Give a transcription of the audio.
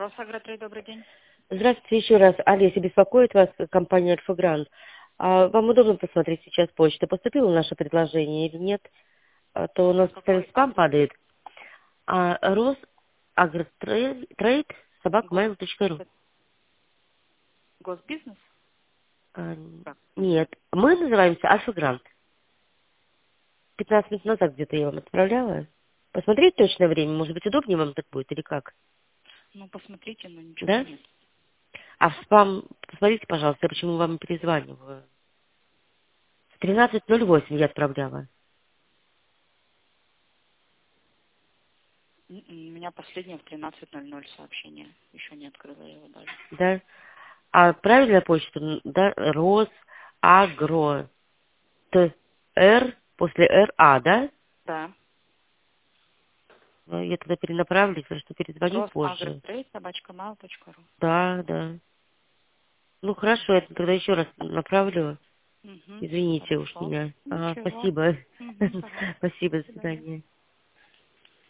Росагротрейд, добрый день. Здравствуйте еще раз. Олеся, беспокоит вас компания «Альфа-Грант». Вам удобно посмотреть сейчас почту? Поступило наше предложение или нет? То у нас постоянно Какой спам адрес? падает. Росагротрейд Гос... @mail.ru. это Госбизнес? А, Как? Нет, мы называемся «Альфа-Грант». 15 минут назад где-то я вам отправляла. Посмотреть точное время, может быть, удобнее вам так будет или как? Ну, посмотрите, но ничего Да? нет. А в спам, посмотрите, пожалуйста, я почему вам перезваниваю. В 13:08 я отправляла. У меня последнее в 13:00 сообщение. Еще не открыла я его даже. Да? А правильная почта, да, Росагро, ТР, после РА, да? Да. Ну, я тогда перенаправлю, потому что перезвоню позже. Росагротрейд, @mail.ru. Да, да. Ну, хорошо, я тогда еще раз направлю. Угу. Извините уж Хорошо. меня. Ничего. Спасибо. Угу, пожалуйста. Спасибо, До до свидания. свидания.